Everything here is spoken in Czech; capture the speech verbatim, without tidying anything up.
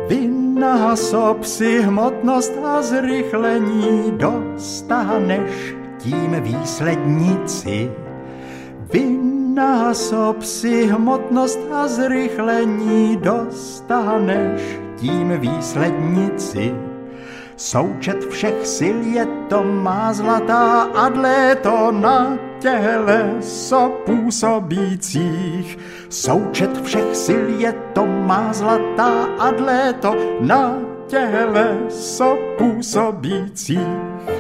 Vynásob si hmotnost a zrychlení, dostaneš tím výslednici. Vynásob si hmotnost a zrychlení, dostaneš tím výslednici. Součet všech sil je to má zlatá a dle to na těleso působících. Součet všech sil je to má zlatá a dle to na těleso působících.